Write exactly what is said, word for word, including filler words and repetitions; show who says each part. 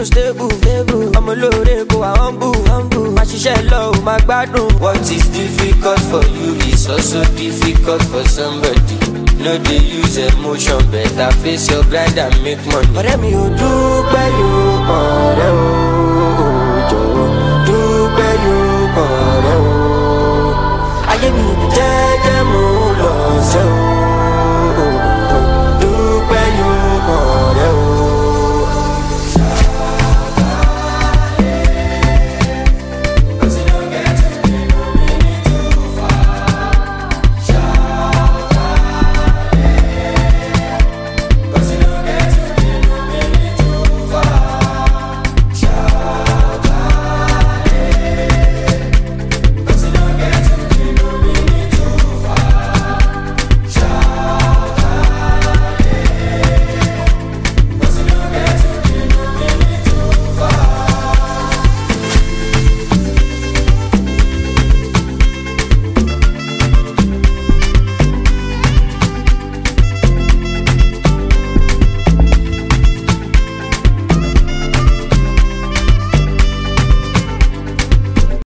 Speaker 1: so stable, stable. I'm a low go I humble, humble. My shisha low, my gbadun.
Speaker 2: What is difficult for you is also difficult for somebody. No, they use emotion, better face your grind and make money.
Speaker 1: Ọ̀rẹ́ mi ò dúpẹ́ yóò, ọ̀rẹ́ ò jọ̀wọ́ dúpẹ́ yóò.